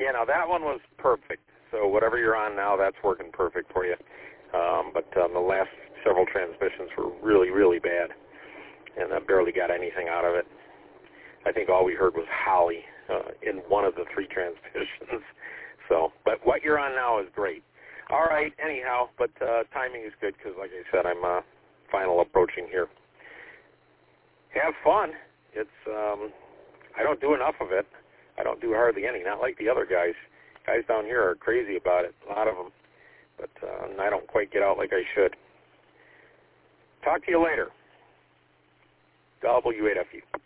Yeah, now that one was perfect. So whatever you're on now, that's working perfect for you. But the last several transmissions were really, really bad, and I barely got anything out of it. I think all we heard was Holly in one of the 3 transmissions. So, but what you're on now is great. All right, anyhow, but timing is good because, like I said, I'm final approaching here. Have fun. It's I don't do enough of it. I don't do hardly any, not like the other guys. Guys down here are crazy about it, a lot of them. But I don't quite get out like I should. Talk to you later. W8FU.